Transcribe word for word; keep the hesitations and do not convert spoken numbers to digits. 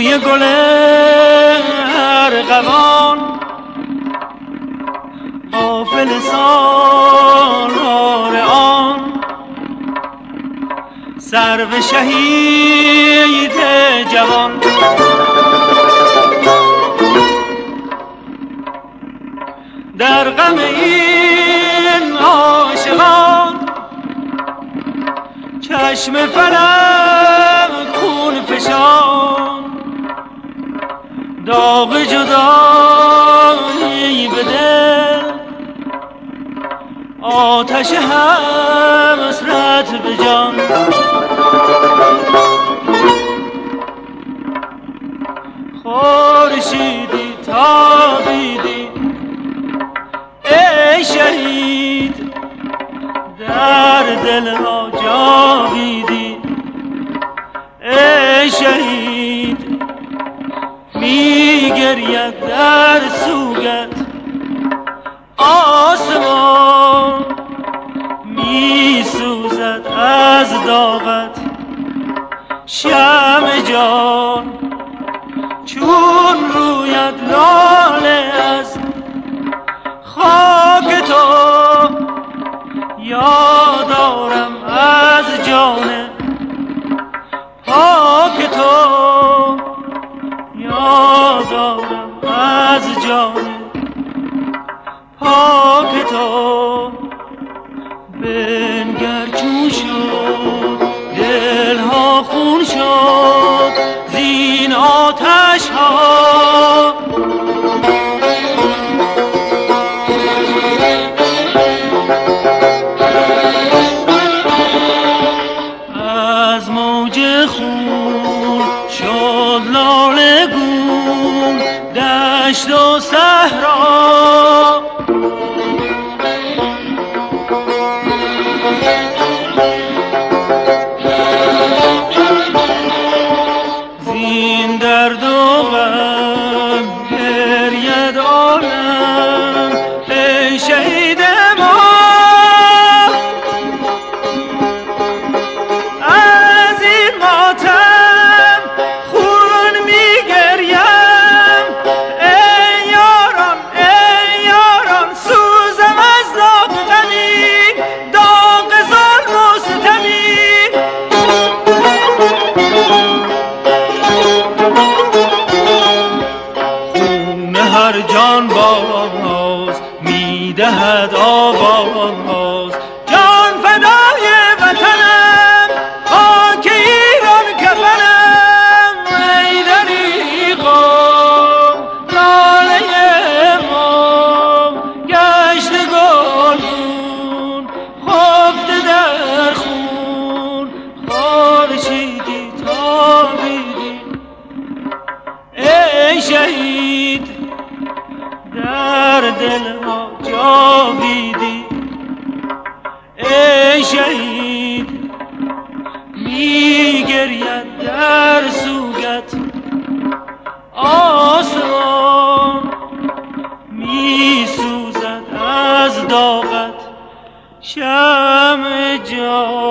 بوی گل ارغوان غافل سالار آن سرو شهید جوان در غم این عاشقان چشم فلک خون فشان داغ جدایی به دل آتش حسرت به جان خورشیدی تابیدی ای شهید در دل ها جاویدی ای شهید می گرید در سوگت آسمان می سوزد از داغت شمع جان چون رویت لاله از خاک تو یادارم از جان پاک تو یادارم از جان پاک تو بنگر چون شد دلها خون شد زین آتش ها از موج خون شد لاله گون دشت و صحرا زین درد و غم گرید عالم ای شهید ما از این ماتم خون می گریم ای یاران ای یاران سوزم از داغ غمی داغ ظلم و ستمی خون هر جان باز می دهد آواز جان فدای وطنم خاک ایران کفنم ای دریغا لاله ما گشت گلگون خفته در خون خورشیدی تابیدی ای شهید در دل ما جاویدی ای شهید می گرید در سوگت آسمان می سوزد از داغت شمع جان